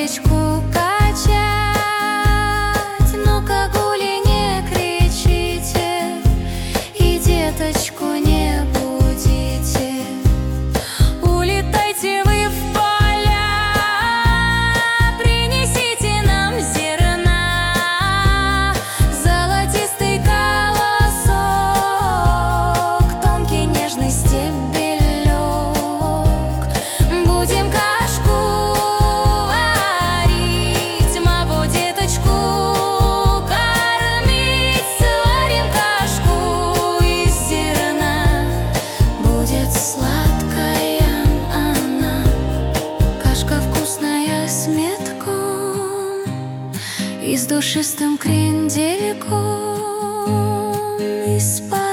водичку качать. Ну-ка, гули, не кричите и деточку не будите. Улетайте вы в поля, принесите нам зерна. Золотистый колосок, тонкий нежный стебелек. Будем кашку варить, маму, деточку кормить. Сварим кашку из зерна, будет сладкая она. Кашка вкусная с медком и с душистым крендельком из